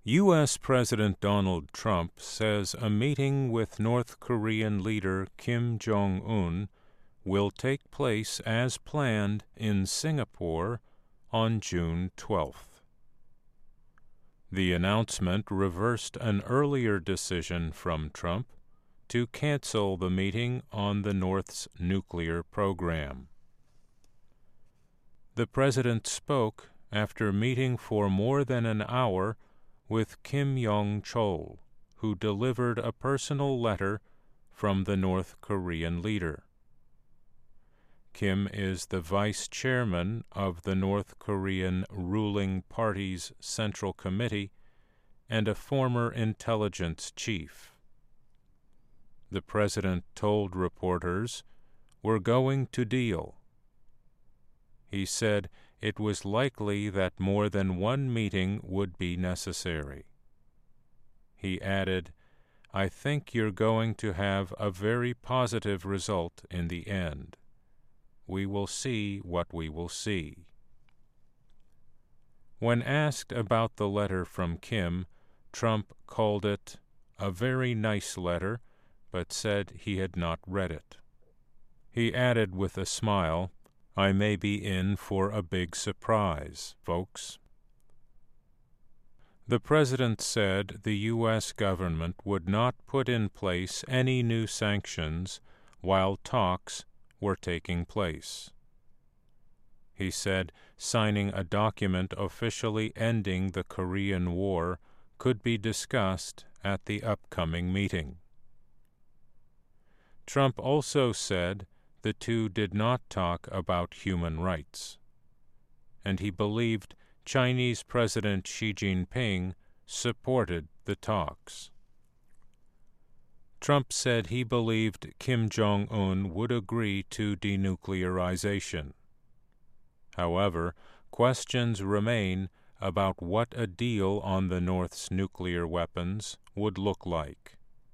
U.S. President Donald Trump says a meeting with North Korean leader Kim Jong-un will take place as planned in Singapore on June 12th. The announcement reversed an earlier decision from Trump to cancel the meeting on the North's nuclear program. The president spoke after meeting for more than an hour with Kim Yong-chol, who delivered a personal letter from the North Korean leader. Kim is the vice chairman of the North Korean ruling party's Central Committee and a former intelligence chief. The president told reporters, "We're going to deal." He said it was likely that more than one meeting would be necessary. He added, "I think you're going to have a very positive result in the end. We will see what we will see." When asked about the letter from Kim, Trump called it a very nice letter, but said he had not read it. He added with a smile, "I may be in for a big surprise, folks." The president said the U.S. government would not put in place any new sanctions while talks were taking place. He said signing a document officially ending the Korean War could be discussed at the upcoming meeting. Trump also said the two did not talk about human rights, and he believed Chinese President Xi Jinping supported the talks. Trump said he believed Kim Jong-un would agree to denuclearization. However, questions remain about what a deal on the North's nuclear weapons would look like.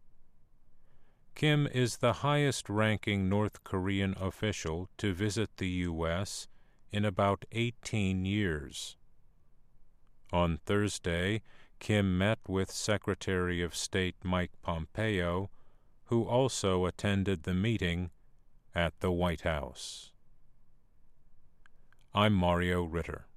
Kim is the highest-ranking North Korean official to visit the U.S. in about 18 years. On Thursday, Kim met with Secretary of State Mike Pompeo, who also attended the meeting at the White House. I'm Mario Ritter.